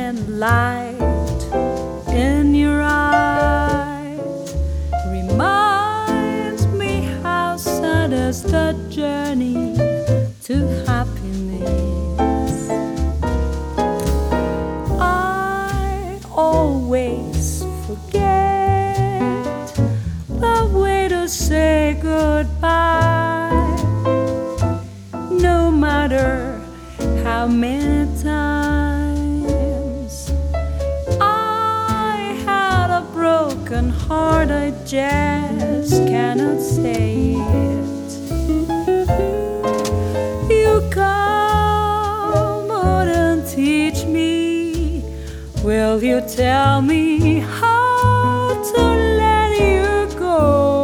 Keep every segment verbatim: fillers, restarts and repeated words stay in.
shining light in your eyes reminds me how sad is the journey to happiness. I always forget the way to say goodbye, no matter how many times I had a broken heart, I just cannot say it. You come out and teach me. Will you tell me how to let you go?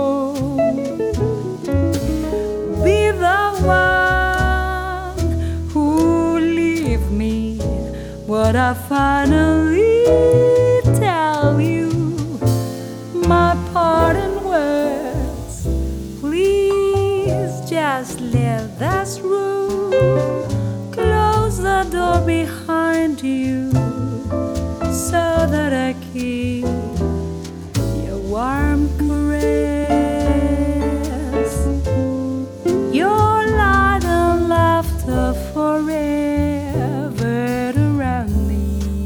Be the one who leave me. Would I finally tell you my parting words? Please just leave this room, close the door behind you, so that I keep your warm caress, your light and laughter forever around me.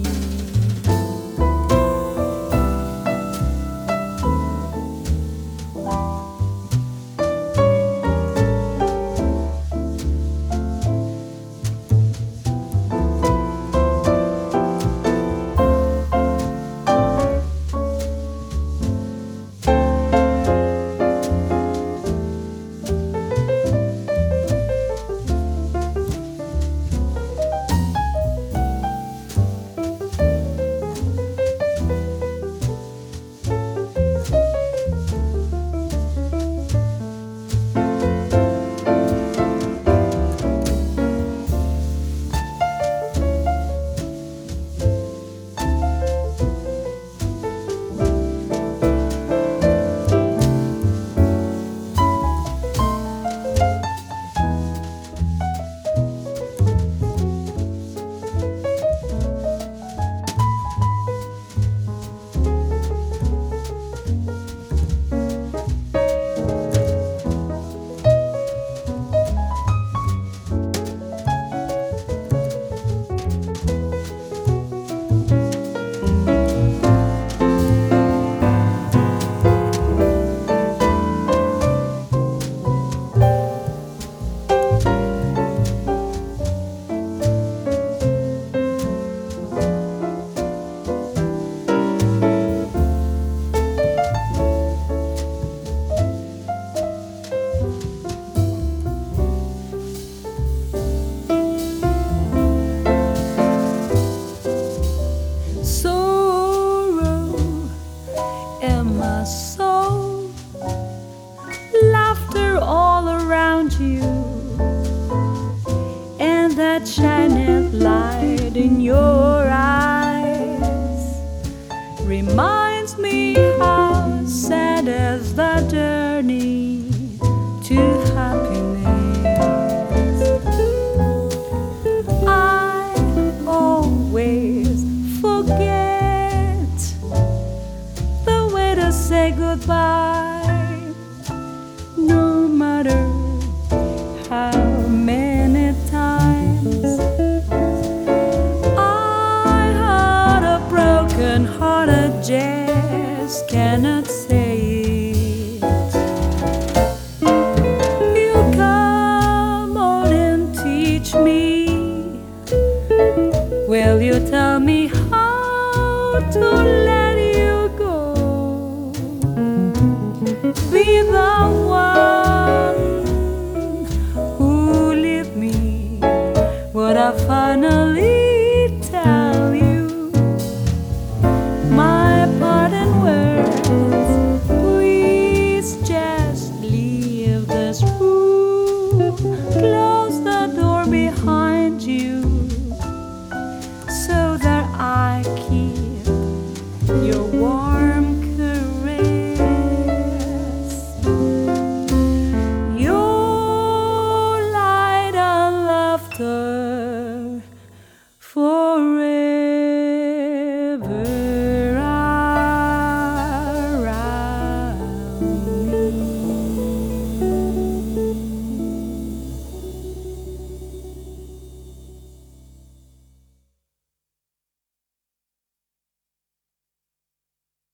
My soul, laughter all around you, and that shining light in your eyes reminds me how sad is the journey to